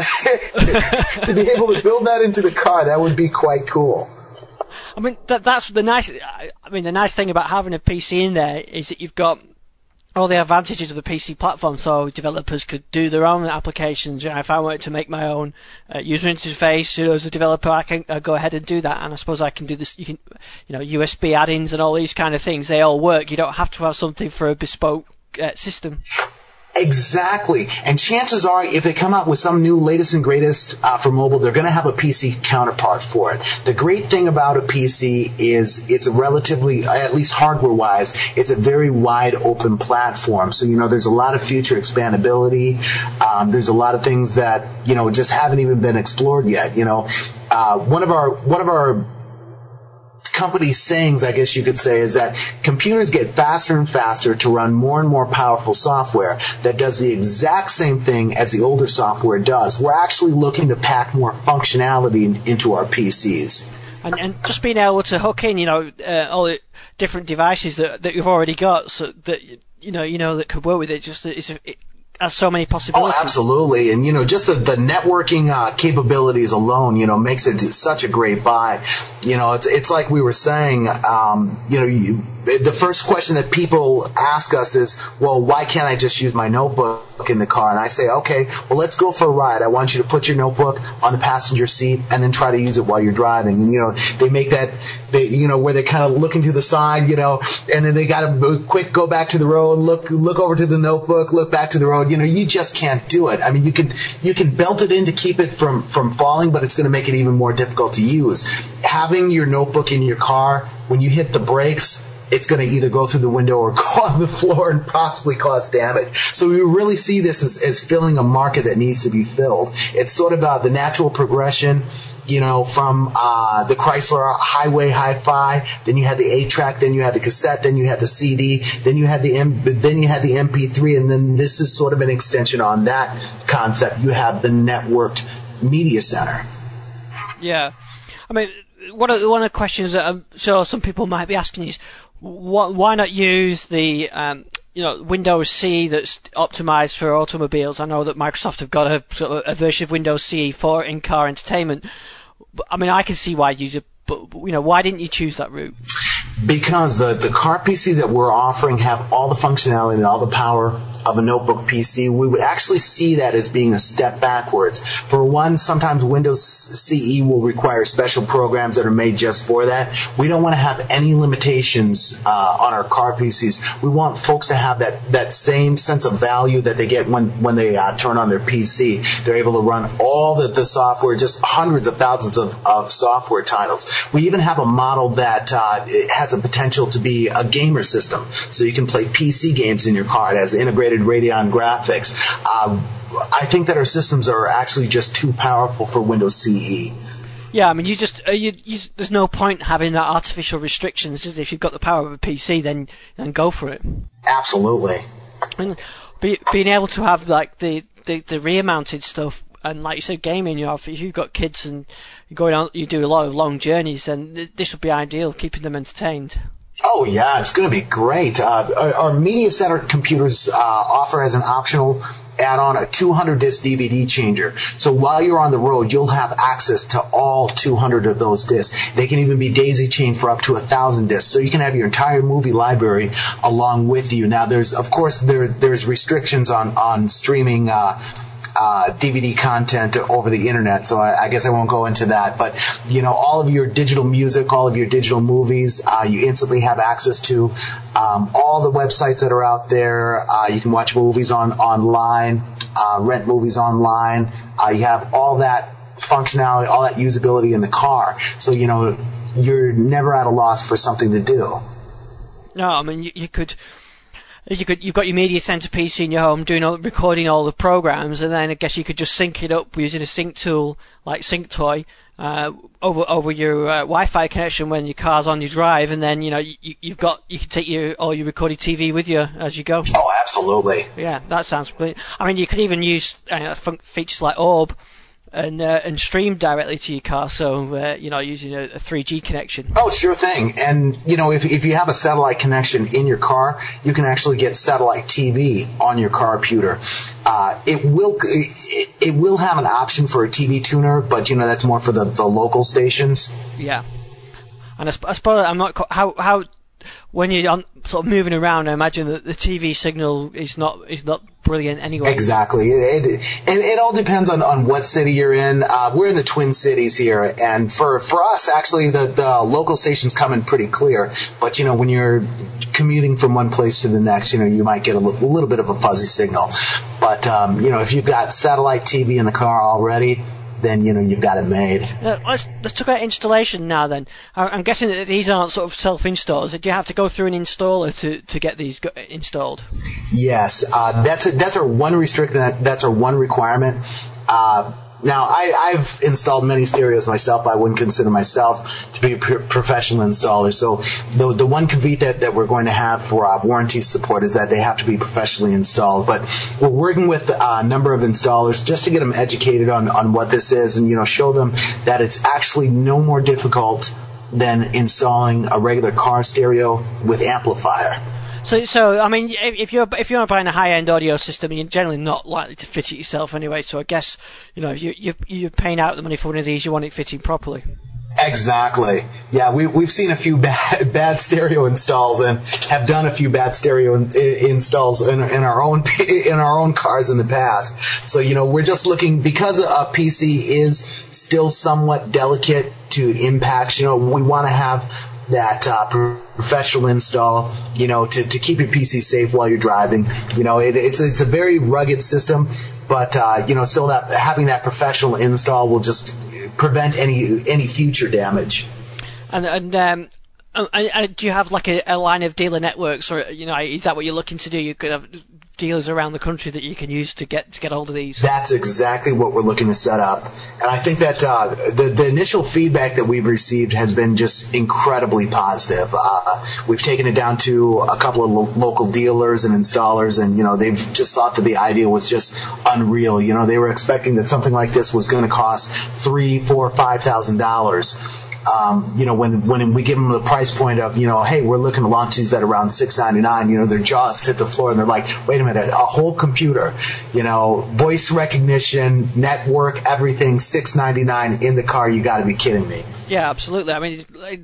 to be able to build that into the car, that would be quite cool. I mean, that, that's the nice. I mean, the nice thing about having a P C in there is that you've got all the advantages of the P C platform, so developers could do their own applications. You know, if I wanted to make my own uh, user interface, you know, as a developer, I can uh, go ahead and do that. And I suppose I can do this. You can, you know, U S B add-ins and all these kind of things. They all work. You don't have to have something for a bespoke uh, system. Exactly. And chances are, if they come out with some new latest and greatest uh, for mobile, they're going to have a P C counterpart for it. The great thing about a P C is it's a relatively, at least hardware-wise, it's a very wide open platform. So, you know, there's a lot of future expandability. Um, there's a lot of things that, you know, just haven't even been explored yet. You know, uh, one of our, one of our company sayings, I guess you could say, is that computers get faster and faster to run more and more powerful software that does the exact same thing as the older software does. We're actually looking to pack more functionality in, into our P Cs. And, and just being able to hook in, you know, uh, all the different devices that that you've already got, so that you know, you know, that could work with it. Just it's, it has so many possibilities. Oh, absolutely. And, you know, just the, the networking uh, capabilities alone, you know, makes it such a great buy. You know, it's it's like we were saying, um, you know, you, the first question that people ask us is, well, why can't I just use my notebook in the car? And I say, okay, well, let's go for a ride. I want you to put your notebook on the passenger seat and then try to use it while you're driving. And, you know, they make that, they, you know, where they're kind of looking to the side, you know, and then they got to quick go back to the road, look look over to the notebook, look back to the road. You know, you just can't do it. I mean, you can you can belt it in to keep it from, from falling, but it's going to make it even more difficult to use. Having your notebook in your car, when you hit the brakes, it's going to either go through the window or go on the floor and possibly cause damage. So we really see this as, as filling a market that needs to be filled. It's sort of uh, the natural progression, you know, from uh, the Chrysler Highway Hi-Fi. Then you had the eight track, then you had the cassette, then you had the C D, then you had the M- then you had the M P three, and then this is sort of an extension on that concept. You have the networked media center. Yeah, I mean, one of the, one of the questions that I'm sure some people might be asking is, What, why not use the um, you know Windows C that's optimized for automobiles? I know that Microsoft have got a sort of a version of Windows C E for in-car entertainment. But, I mean, I can see why you use it, but you know, why didn't you choose that route? Because the, the car P Cs that we're offering have all the functionality and all the power of a notebook P C. We would actually see that as being a step backwards. For one, sometimes Windows C E will require special programs that are made just for that. We don't want to have any limitations uh, on our car P Cs. We want folks to have that, that same sense of value that they get when, when they uh, turn on their P C. They're able to run all the, the software, just hundreds of thousands of, of software titles. We even have a model that uh, has a potential to be a gamer system. So you can play P C games in your car. It has integrated Radeon graphics. Uh, I think that our systems are actually just too powerful for Windows C E. Yeah, I mean, you just uh, you, you, there's no point having that artificial restrictions. Is if you've got the power of a P C, then then go for it. Absolutely. And be, being able to have like the, the, the rear mounted stuff, and like you said, gaming. You know, if you've got kids and you're going on, you do a lot of long journeys, then th- this would be ideal, keeping them entertained. Oh, yeah, it's going to be great. Uh, our, our Media Center computers uh, offer as an optional add-on a two hundred disc D V D changer. So while you're on the road, you'll have access to all two hundred of those discs. They can even be daisy-chained for up to one thousand discs. So you can have your entire movie library along with you. Now, there's, of course, there there's restrictions on, on streaming uh Uh, D V D content over the internet, so I, I guess I won't go into that. But, you know, all of your digital music, all of your digital movies, uh, you instantly have access to. Um, all the websites that are out there, uh, you can watch movies on online, uh, rent movies online. Uh, you have all that functionality, all that usability in the car. So, you know, you're never at a loss for something to do. No, I mean, you, you could... You could, you've got your Media Center P C in your home doing all, recording all the programs, and then I guess you could just sync it up using a sync tool like SyncToy uh, over over your uh, Wi-Fi connection when your car's on your drive, and then you know you, you've got you can take your all your recorded T V with you as you go. Oh, absolutely. Yeah, that sounds brilliant. I mean, you could even use uh, features like Orb and uh, and stream directly to your car, so uh, you know using a, a three G connection. Oh, sure thing. And you know, if if you have a satellite connection in your car, you can actually get satellite T V on your car computer. Uh, it will it, it will have an option for a T V tuner, but you know that's more for the, the local stations. Yeah, and I, I suppose I'm not how how when you're on, sort of moving around, I imagine that the T V signal is not is not brilliant anyway. Exactly. It, it, it, it all depends on, on what city you're in. Uh, we're in the Twin Cities here, and for, for us, actually, the, the local stations come in pretty clear. But, you know, when you're commuting from one place to the next, you know, you might get a l- little bit of a fuzzy signal. But, um, you know, if you've got satellite T V in the car already, then, you know, you've got it made. Uh, let's, let's talk about installation now then. I, I'm guessing that these aren't sort of self-installs. Do you have to go through an installer to, to get these go- installed? Yes, uh, that's a, that's our one restrict. That, that's our one requirement. Uh, now, I, I've installed many stereos myself. I wouldn't consider myself to be a pr- professional installer. So the the one caveat that, that we're going to have for uh, warranty support is that they have to be professionally installed. But we're working with a number of installers just to get them educated on, on what this is and, you know, show them that it's actually no more difficult than installing a regular car stereo with amplifier. So, so I mean, if you're if you're buying a high-end audio system, you're generally not likely to fit it yourself anyway. So I guess, you know, if you you you're paying out the money for one of these, you want it fitting properly. Exactly. Yeah, we we've seen a few bad, bad stereo installs and have done a few bad stereo in, installs in, in our own in our own cars in the past. So, you know, we're just looking, because a P C is still somewhat delicate to impacts. You know, we want to have that uh, professional install, you know, to, to keep your P C safe while you're driving. You know, it, it's it's a very rugged system, but uh, you know, still that having that professional install will just prevent any any future damage. And and um, and, and do you have like a, a line of dealer networks, or, you know, is that what you're looking to do? You could have dealers around the country that you can use to get to get hold of these. That's exactly what we're looking to set up, and I think that uh, the the initial feedback that we've received has been just incredibly positive. Uh, we've taken it down to a couple of lo- local dealers and installers, and, you know, they've just thought that the idea was just unreal. You know, they were expecting that something like this was going to cost three, four, five thousand dollars. Um, you know, when when we give them the price point of, you know, hey, we're looking to launch these at around six ninety-nine, you know, their jaws hit the floor and they're like, wait a minute, a whole computer, you know, voice recognition, network, everything, six ninety-nine in the car, you got to be kidding me. Yeah, absolutely. I mean,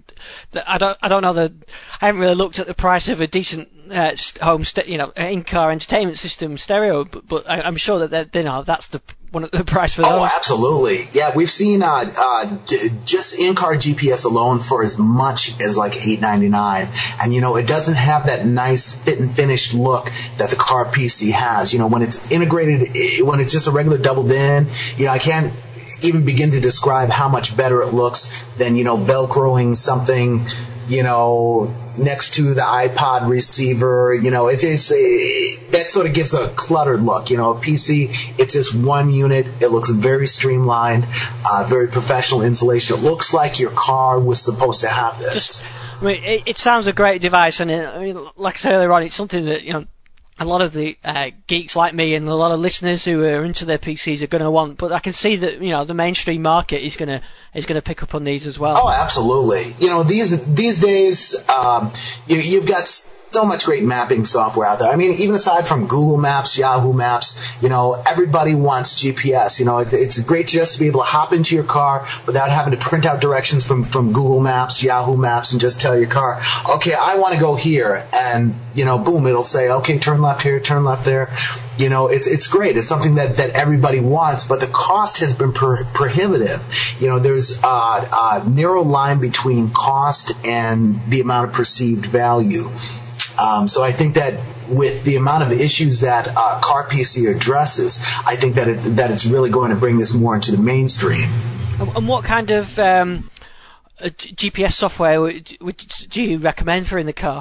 I don't, I don't know the, I haven't really looked at the price of a decent uh, home, st- you know, in-car entertainment system stereo, but, but I, I'm sure that that, you know, that's the one of the price for those. Oh, absolutely. Yeah, we've seen uh, uh, d- just in-car G P S alone for as much as like eight ninety-nine, and, you know, it doesn't have that nice fit and finished look that the car P C has. You know, when it's integrated, when it's just a regular doubled in, you know, I can't even begin to describe how much better it looks than, you know, Velcroing something, you know, next to the iPod receiver. You know, it is it, that sort of gives a cluttered look. You know, a P C, it's just one unit. It looks very streamlined, uh, very professional installation. It looks like your car was supposed to have this. Just, I mean, it, it sounds a great device, and it, I mean, like I said earlier on, it's something that, you know, a lot of the uh, geeks like me and a lot of listeners who are into their P Cs are going to want. But I can see that, you know, the mainstream market is going to is going to pick up on these as well. Oh, absolutely. You know, these these days, um, you, you've got so much great mapping software out there. I mean, even aside from Google Maps, Yahoo Maps, you know, everybody wants G P S. You know, it, it's great just to be able to hop into your car without having to print out directions from, from Google Maps, Yahoo Maps, and just tell your car, okay, I want to go here. And, you know, boom, it'll say, okay, turn left here, turn left there. You know, it's it's great. It's something that, that everybody wants, but the cost has been pro- prohibitive. You know, there's a, a narrow line between cost and the amount of perceived value. Um, so I think that with the amount of issues that uh, Car P C addresses, I think that it, that it's really going to bring this more into the mainstream. And what kind of um, G P S software would, would, do you recommend for in the car?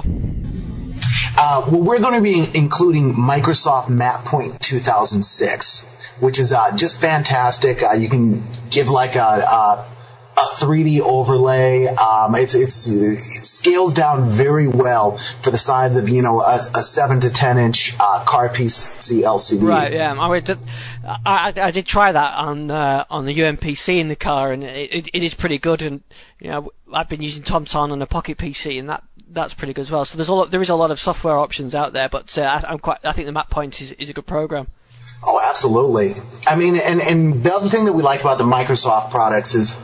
Uh, well, we're going to be including Microsoft MapPoint two thousand six, which is uh, just fantastic. Uh, you can give like a, a a three D overlay. Um, it's, it's, it scales down very well for the size of, you know, a, a seven to ten inch uh, car P C L C D. Right. Yeah. I, mean, I, I did try that on uh, on the U M P C in the car, and it, it, it is pretty good. And, you know, I've been using TomTom on a Pocket P C, and that that's pretty good as well. So there's a lot, there is a lot of software options out there, but uh, I, I'm quite I think the MapPoint is is a good program. Oh, absolutely. I mean, and and the other thing that we like about the Microsoft products is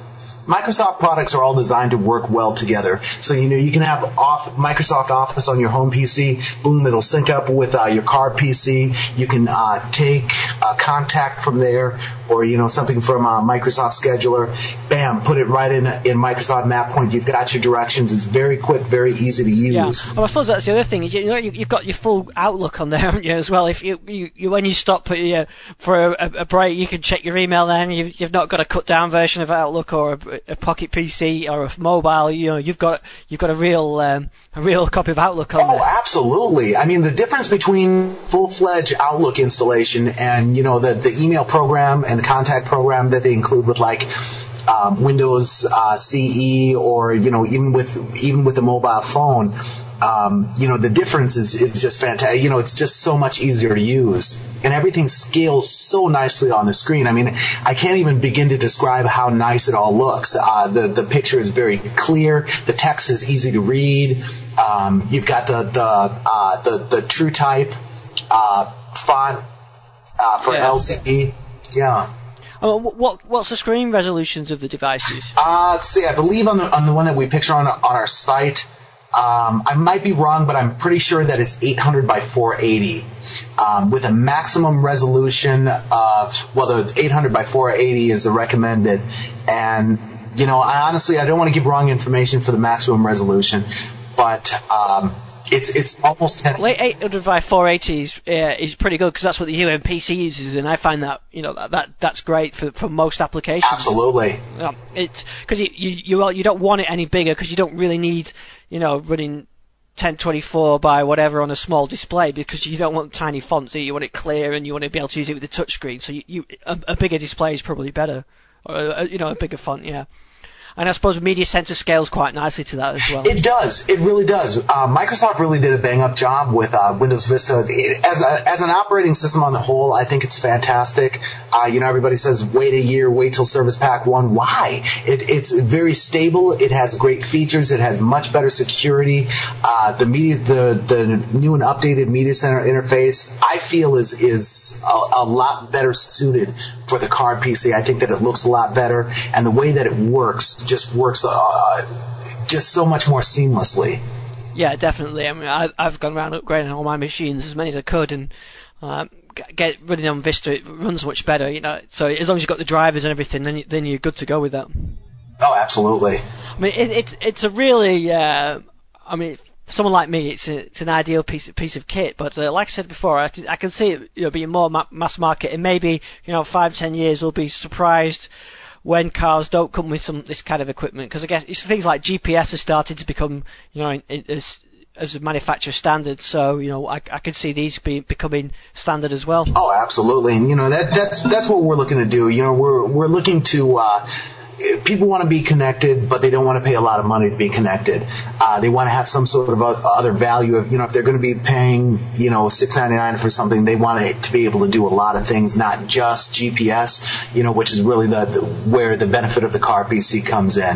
Microsoft products are all designed to work well together. So, you know, you can have off, Microsoft Office on your home P C. Boom, it'll sync up with uh, your car P C. You can uh, take a contact from there, or, you know, something from uh, Microsoft Scheduler. Bam, put it right in in Microsoft MapPoint. You've got your directions. It's very quick, very easy to use. Yeah. Well, I suppose that's the other thing. You know, you've got your full Outlook on there, haven't you, as well? If you, you, you when you stop for, uh, for a, a break, you can check your email. Then you've, you've not got a cut down version of Outlook or a, a Pocket P C or a mobile. You know, you've got you've got a real um, a real copy of Outlook on oh, there. Oh, absolutely. I mean, the difference between full-fledged Outlook installation and, you know, the the email program and the contact program that they include with, like, um, Windows uh, C E, or, you know, even with even with a mobile phone. Um, you know, the difference is, is just fantastic. You know, it's just so much easier to use. And everything scales so nicely on the screen. I mean, I can't even begin to describe how nice it all looks. Uh, the, the picture is very clear. The text is easy to read. Um, you've got the, the, uh, the, the True Type, uh, font, uh, for yeah. L C D. Yeah. Oh, what what's the screen resolutions of the devices? Uh, let's see. I believe on the, on the one that we picture on, on our site, Um, I might be wrong, but I'm pretty sure that it's eight hundred by four eighty, um, with a maximum resolution of, well, the eight hundred by four eighty is the recommended. And, you know, I honestly, I don't want to give wrong information for the maximum resolution, but um, it's it's almost ten. Well, eight hundred by four eighty is, uh, is pretty good, because that's what the U M P C uses, and I find that, you know, that, that that's great for for most applications. Absolutely. Um, it's because you you you, you don't want it any bigger, because you don't really need, you know, running ten twenty-four by whatever on a small display, because you don't want tiny fonts. You want it clear, and you want to be able to use it with the touchscreen. So you, you a, a bigger display is probably better, or a, you know, a bigger font, yeah. And I suppose Media Center scales quite nicely to that as well. It does. It really does. Uh, Microsoft really did a bang-up job with uh, Windows Vista. As a, as an operating system on the whole, I think it's fantastic. Uh, you know, everybody says, wait a year, wait till Service Pack one. Why? It, it's very stable. It has great features. It has much better security. Uh, the media, the, the new and updated Media Center interface, I feel is is a, a lot better suited for the car P C. I think that it looks a lot better, and the way that it works just works uh, just so much more seamlessly. Yeah, definitely. I mean, I, I've gone around upgrading all my machines as many as I could, and uh, get running on Vista, it runs much better. You know, so as long as you've got the drivers and everything, then you, then you're good to go with that. Oh, absolutely. I mean, it, it's it's a really, uh, I mean, for someone like me, it's a, it's an ideal piece piece of kit. But uh, like I said before, I can, I can see it, you know, being more ma- mass market, and maybe, you know, five ten years we'll be surprised when cars don't come with some this kind of equipment, because I guess it's things like G P S are starting to become, you know, in, in, as as a manufacturer standard. So, you know, I, I could see these be, becoming standard as well. Oh, absolutely. And, you know, that that's that's what we're looking to do. You know, we're we're looking to uh, people want to be connected, but they don't want to pay a lot of money to be connected. Uh, they want to have some sort of other value. Of, you know, if they're going to be paying, you know, six ninety-nine for something, they want it to be able to do a lot of things, not just G P S. You know, which is really the, the where the benefit of the car P C comes in.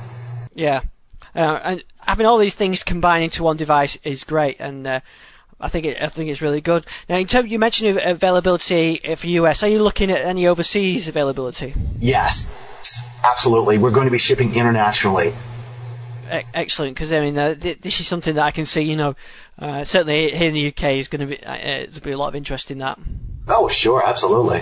Yeah, uh, and having all these things combined into one device is great, and uh, I think it, I think it's really good. Now, in terms, you mentioned availability for U S. Are you looking at any overseas availability? Yes. Absolutely. We're going to be shipping internationally. Excellent, because I mean, uh, this is something that I can see, you know, uh, certainly here in the U K is going to be, uh, there's be a lot of interest in that. Oh, sure, absolutely.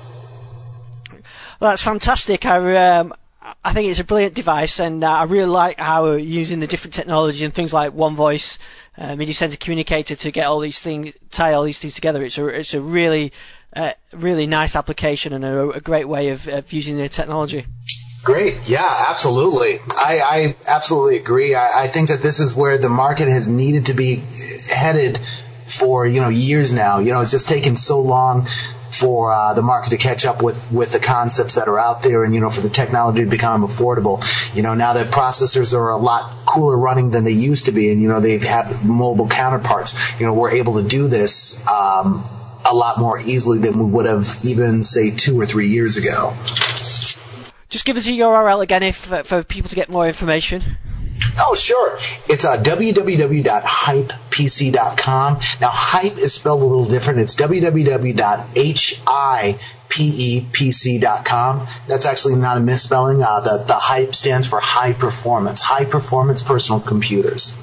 Well, that's fantastic. I, um, I think it's a brilliant device, and uh, I really like how we're using the different technology and things like One Voice, uh, Media Center Communicator to get all these things, tie all these things together. It's a, it's a really, uh, really nice application, and a, a great way of, of using the technology. Great. Yeah, absolutely. I, I absolutely agree. I, I think that this is where the market has needed to be headed for, you know, years now. You know, it's just taken so long for uh, the market to catch up with, with the concepts that are out there, and, you know, for the technology to become affordable. You know, now that processors are a lot cooler running than they used to be, and, you know, they have mobile counterparts, you know, we're able to do this um, a lot more easily than we would have even, say, two or three years ago. Just give us a U R L again if uh, for people to get more information. Oh, sure. It's uh, w w w dot hype p c dot com. Now, hype is spelled a little different. It's w w w dot hype P E P C dot com. That's actually not a misspelling. Uh, the, the HYPE stands for high performance, high performance personal computers.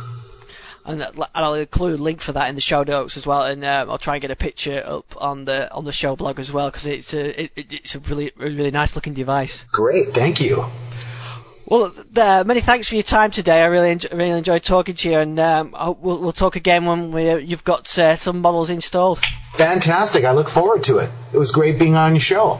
And that- I'll include a link for that in the show notes as well, and um, I'll try and get a picture up on the on the show blog as well, because it's a it, it- it's a really really nice looking device. Great, thank you. Well, uh, many thanks for your time today. I really enjoy, really enjoyed talking to you, and um, I'll, we'll we'll talk again when we you've got uh, some models installed. Fantastic. I look forward to it. It was great being on your show.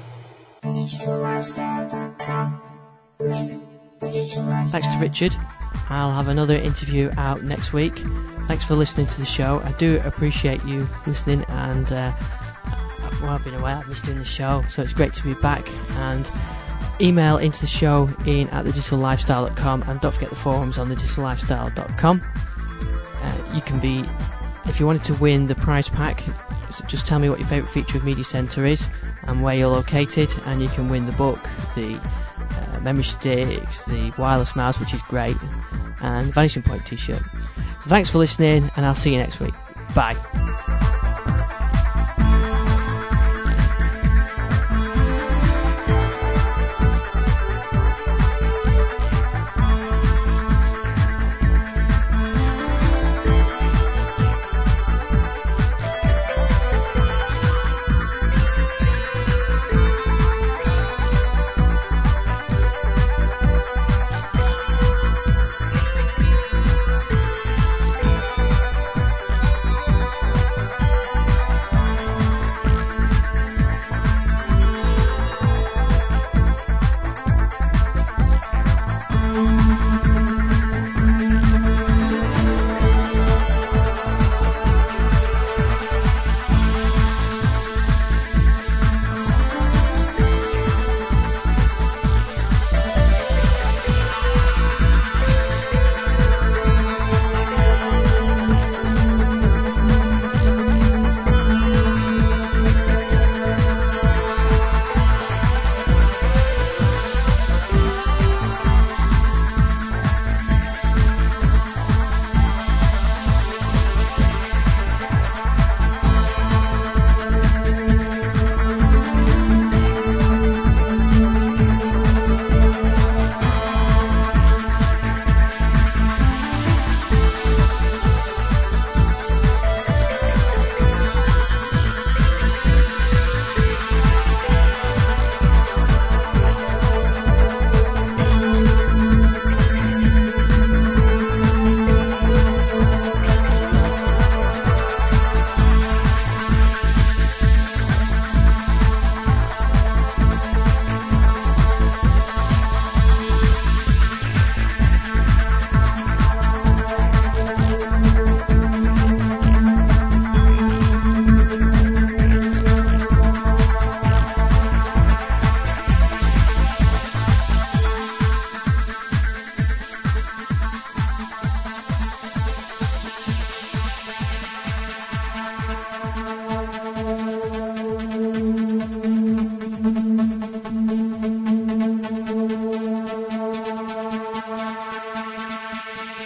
digital lifestyle dot com. Live the digital lifestyle. Thanks to Richard. I'll have another interview out next week. Thanks for listening to the show. I do appreciate you listening, and uh, well, I've been away, I've missed doing the show, so it's great to be back. And email into the show in at the digital lifestyle dot com, and don't forget the forums on the digital lifestyle dot com. Uh, you can be, if you wanted to win the prize pack, just tell me what your favourite feature of Media Centre is and where you're located, and you can win the book, the uh, memory sticks, the wireless mouse, which is great, and the Vanishing Point t-shirt. Thanks for listening, and I'll see you next week. Bye.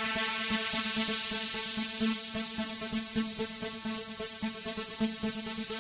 Thank you.